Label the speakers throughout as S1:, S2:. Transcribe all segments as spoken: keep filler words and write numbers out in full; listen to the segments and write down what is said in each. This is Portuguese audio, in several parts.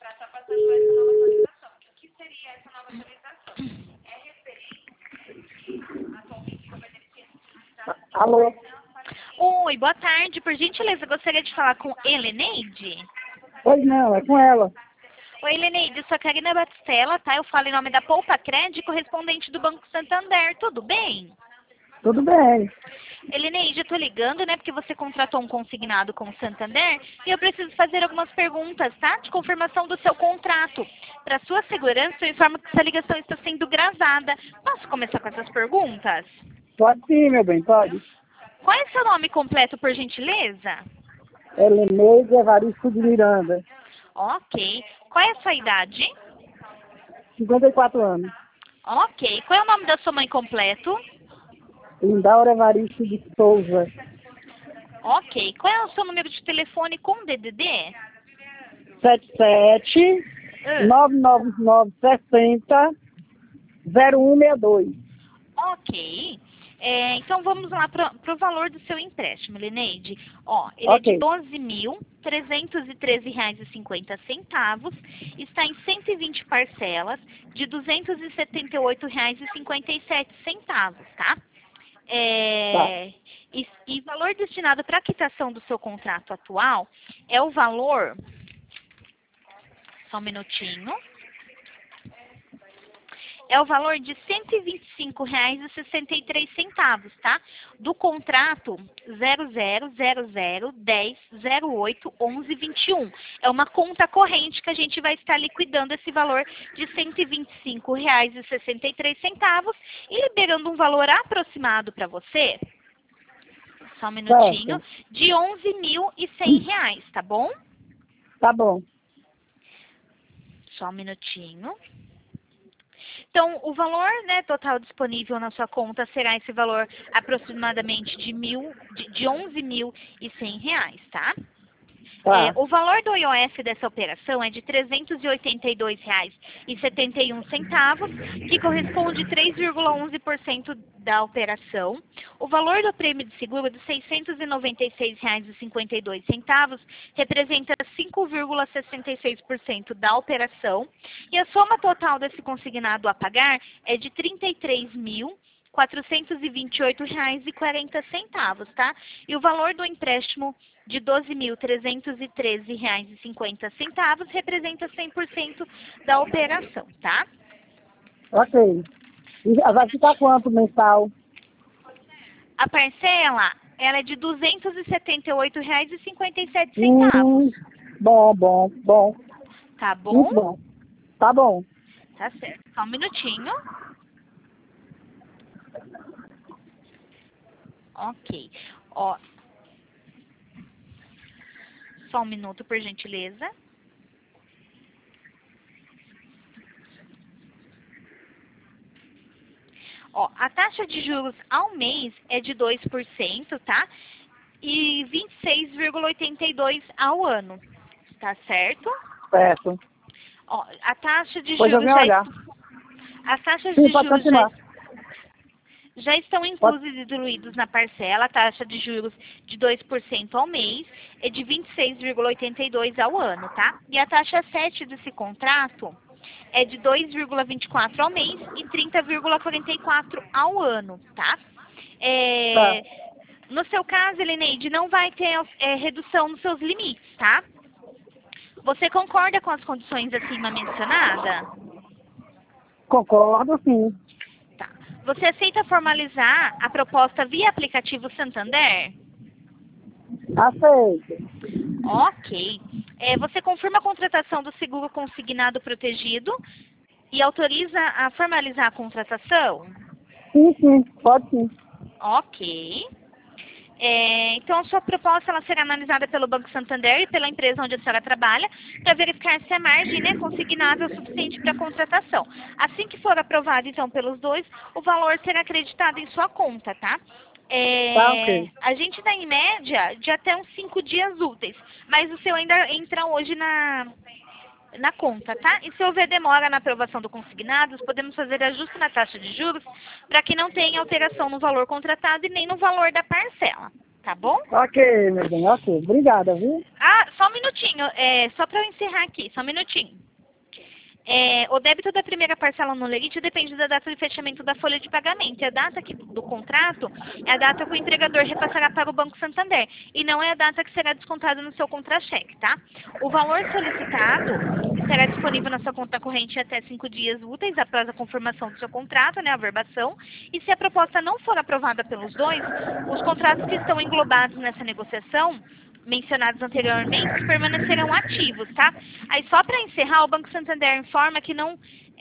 S1: Alô?
S2: Oi, boa tarde. Por gentileza, gostaria de falar com Heleneide?
S1: Pois não, é com ela.
S2: Oi, Heleneide, sou a Karina Batistella, tá? Eu falo em nome da Poupa Crédito, correspondente do Banco Santander. Tudo bem?
S1: Tudo bem.
S2: Heleneide, eu tô ligando, né, porque você contratou um consignado com o Santander e eu preciso fazer algumas perguntas, tá? De confirmação do seu contrato. Para sua segurança, eu informo que essa ligação está sendo gravada. Posso começar com essas perguntas?
S1: Pode sim, meu bem, pode.
S2: Qual é seu nome completo, por gentileza?
S1: Heleneide Evaristo de Miranda,
S2: Ok. Qual é a sua idade?
S1: cinquenta e quatro anos.
S2: Ok. Qual é o nome da sua mãe completo?
S1: Lindaura Evaristo de Souza,
S2: Ok. Qual é o seu número de telefone com D D D?
S1: sete sete
S2: Ah,
S1: nove nove nove seis zero zero um seis dois.
S2: ok. É, então vamos lá para o valor do seu empréstimo, Lineide. Ó, ele é de
S1: Ok.
S2: doze mil trezentos e treze reais e cinquenta centavos, está em cento e vinte parcelas de duzentos e setenta e oito reais e cinquenta e sete centavos, tá?
S1: Tá.
S2: É, e, e valor destinado para a quitação do seu contrato atual é o valor, só um minutinho, é o valor de cento e vinte e cinco reais e sessenta e três centavos, tá? Do contrato zero zero zero zero dez zero oito onze vinte e um. É uma conta corrente que a gente vai estar liquidando esse valor de cento e vinte e cinco reais e sessenta e três centavos e liberando um valor aproximado para você, só um minutinho,
S1: Certo.
S2: de onze mil e cem reais, tá bom?
S1: Tá bom.
S2: Só um minutinho. Então, o valor, né, total disponível na sua conta será esse valor aproximadamente de, mil, de, de onze mil e cem reais, tá? É,
S1: Tá.
S2: o valor do I O F dessa operação é de trezentos e oitenta e dois reais e setenta e um centavos, que corresponde a três vírgula onze por cento da operação. O valor do prêmio de seguro de seiscentos e noventa e seis reais e cinquenta e dois centavos representa cinco vírgula sessenta e seis por cento da operação. E a soma total desse consignado a pagar é de trinta e três mil quatrocentos e vinte e oito reais e quarenta centavos, tá? E o valor do empréstimo de doze mil trezentos e treze reais e cinquenta centavos representa cem por cento da operação, tá?
S1: Ok. E vai ficar quanto mensal?
S2: A parcela, ela é de duzentos e setenta e oito reais e cinquenta e sete centavos,
S1: Hum, bom, bom, bom.
S2: tá bom?
S1: Muito bom. Tá bom.
S2: Tá certo. Só um minutinho. Ok. Ó, só um minuto, por gentileza. Ó, a taxa de juros ao mês é de dois por cento, tá? E vinte e seis vírgula oitenta e dois por cento ao ano, tá certo?
S1: Certo.
S2: Ó, a taxa de
S1: Pois eu
S2: juros
S1: vim
S2: já
S1: olhar.
S2: est- as taxas
S1: Sim,
S2: de
S1: pode
S2: juros já,
S1: continuar.
S2: já estão
S1: Pode.
S2: inclusos e diluídos na parcela. A taxa de juros de dois por cento ao mês é de vinte e seis vírgula oitenta e dois por cento ao ano, tá? E a taxa sete desse contrato é de dois vírgula vinte e quatro por cento ao mês e trinta vírgula quarenta e quatro por cento ao ano, tá?
S1: Tá.
S2: É, no seu caso, Elineide, não vai ter é, redução nos seus limites, tá? Você concorda com as condições acima mencionadas?
S1: Concordo, sim.
S2: Tá. Você aceita formalizar a proposta via aplicativo Santander?
S1: Aceito.
S2: Ok. É, você confirma a contratação do seguro consignado protegido e autoriza a formalizar a contratação?
S1: Sim, sim. Pode sim.
S2: Ok. É, então, a sua proposta ela será analisada pelo Banco Santander e pela empresa onde a senhora trabalha para verificar se a margem, né, consignável é suficiente para a contratação. Assim que for aprovado, então, pelos dois, o valor será acreditado em sua conta, tá?
S1: Tá,
S2: É,
S1: ok.
S2: a gente dá em média de até uns cinco dias úteis, mas o seu ainda entra hoje na, na conta, tá? E se houver demora na aprovação do consignado, podemos fazer ajuste na taxa de juros para que não tenha alteração no valor contratado e nem no valor da parcela. Tá bom?
S1: Ok, meu bem, ok. Obrigada, viu?
S2: Ah, só um minutinho, é, só para eu encerrar aqui, só um minutinho. É, o débito da primeira parcela no lerite depende da data de fechamento da folha de pagamento. E a data que, do contrato é a data que o entregador repassará para o Banco Santander. E não é a data que será descontada no seu contra-cheque, tá? O valor solicitado será disponível na sua conta corrente até cinco dias úteis após a confirmação do seu contrato, né, a verbação. E se a proposta não for aprovada pelos dois, os contratos que estão englobados nessa negociação mencionados anteriormente permanecerão ativos, tá? Aí só para encerrar, o Banco Santander informa que não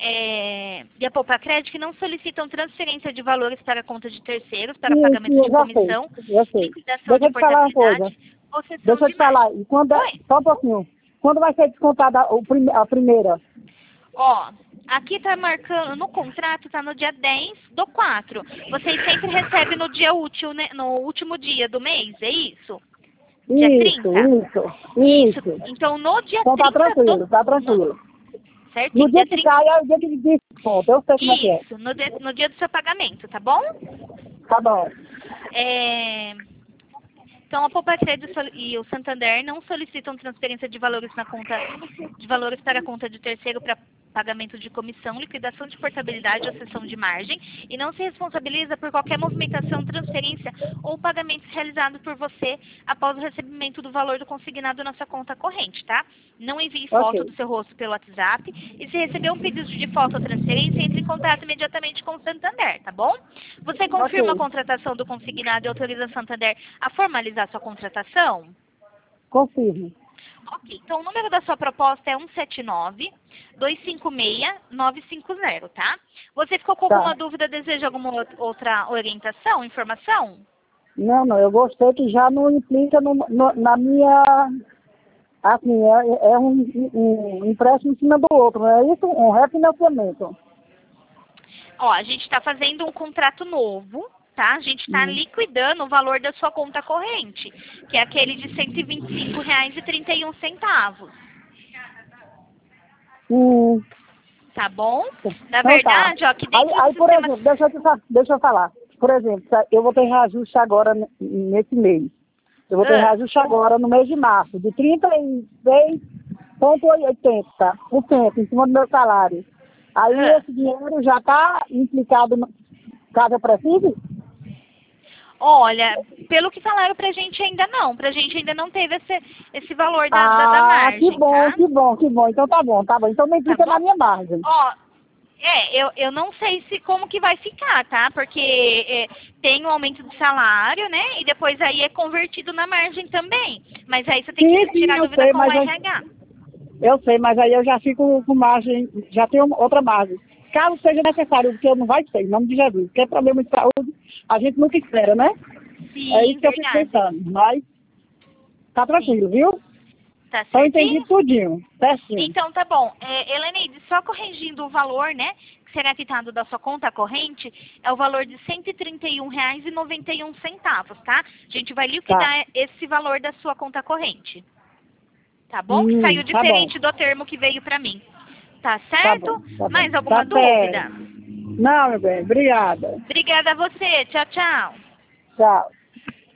S2: é, e a Poupa Crédito que não solicitam transferência de valores para a conta de terceiros para
S1: Sim,
S2: pagamento
S1: sim,
S2: de
S1: eu já sei,
S2: comissão,
S1: eu sei.
S2: liquidação
S1: Deixa eu
S2: de
S1: te falar uma coisa.
S2: portabilidade ou cessão
S1: Deixa eu
S2: de
S1: te
S2: margem.
S1: falar. E quando,
S2: Oi?
S1: só um pouquinho. Quando vai ser descontada o prime- a primeira?
S2: Ó, aqui tá marcando, no contrato tá no dia dez do quatro. Vocês sempre recebem no dia útil, né, no último dia do mês, é isso? Dia
S1: Isso,
S2: trinta?
S1: isso,
S2: Isso.
S1: isso.
S2: Então, no dia
S1: Então tá
S2: trinta
S1: tranquilo,
S2: do...
S1: tá
S2: No,
S1: tranquilo.
S2: certinho?
S1: No dia
S2: Dia
S1: que
S2: trinta.
S1: cai é o dia que desconta. Eu sei como é que é.
S2: Isso, no dia, no dia do seu pagamento, tá bom?
S1: Tá bom.
S2: É... Então, a Poupa Crédito sol- e o Santander não solicitam transferência de valores na conta de valores para a conta de terceiro para pagamento de comissão, liquidação de portabilidade ou cessão de margem e não se responsabiliza por qualquer movimentação, transferência ou pagamento realizado por você após o recebimento do valor do consignado na sua conta corrente, tá? Não envie foto
S1: Ok.
S2: do seu rosto pelo WhatsApp e se receber um pedido de foto ou transferência, entre em contato imediatamente com o Santander, tá bom? Você confirma a
S1: Ok.
S2: contratação do consignado e autoriza o Santander a formalizar sua contratação?
S1: Confirme.
S2: Ok, então o número da sua proposta é um sete nove, dois cinco seis, nove cinco zero, tá? Você ficou com alguma
S1: Tá.
S2: dúvida, deseja alguma ou- outra orientação, informação?
S1: Não, não. Eu gostei que já não implica no, no- na minha... Assim, é, é um, um empréstimo em cima do outro, não é isso? Um refinanciamento.
S2: Ó, a gente está fazendo um contrato novo, tá? A gente está
S1: Hum.
S2: liquidando o valor da sua conta corrente, que é aquele de cento e vinte e cinco reais e trinta e um centavos,
S1: Hum.
S2: tá bom? Na
S1: Então tá.
S2: verdade, ó, que
S1: Aí,
S2: dentro do
S1: aí por
S2: sistema...
S1: exemplo, deixa eu, te, fa- deixa eu falar. Por exemplo, se eu vou ter reajuste agora n- nesse mês. Eu vou ter
S2: Ah,
S1: reajuste agora no mês de março, de trinta e seis vírgula oitenta por cento em cima do meu salário. Aí
S2: ah.
S1: esse dinheiro já está implicado no caso eu precise?
S2: Olha, pelo que falaram pra gente ainda não. Pra gente ainda não teve esse, esse valor da, da, da
S1: Ah, que
S2: margem,
S1: bom,
S2: tá?
S1: que bom, que bom. Então tá bom, tá bom. Então não
S2: Tá
S1: implica
S2: bom?
S1: na minha margem.
S2: Ó, é, eu, eu não sei se como que vai ficar, tá? Porque é, tem um aumento de salário, né? E depois aí é convertido na margem também. Mas aí você tem
S1: Sim,
S2: que
S1: sim,
S2: tirar
S1: eu
S2: dúvida
S1: sei,
S2: com o
S1: mas eu,
S2: R H.
S1: eu sei, mas aí eu já fico com margem, já tenho outra margem. Caso seja necessário, porque não vai ser, em nome de Jesus. Porque é problema de saúde, a gente nunca espera, né?
S2: Sim,
S1: É isso que eu fico
S2: verdade.
S1: pensando. Mas tá
S2: Sim,
S1: tranquilo, viu?
S2: tá
S1: Então eu entendi
S2: certinho?
S1: tudinho, certinho.
S2: Então tá bom. É, Heleneide, só corrigindo o valor, né? Que será quitado da sua conta corrente, é o valor de cento e trinta e um reais e noventa e um centavos, tá? A gente vai liquidar esse valor da sua conta corrente. Tá bom? Que
S1: Hum,
S2: saiu
S1: tá bom,
S2: diferente do termo que veio pra mim. Tá
S1: tá bom,
S2: certo?
S1: tá bom.
S2: Mais alguma
S1: Tá certo.
S2: dúvida?
S1: Não, meu bem, obrigada.
S2: Obrigada a você. Tchau, tchau.
S1: Tchau.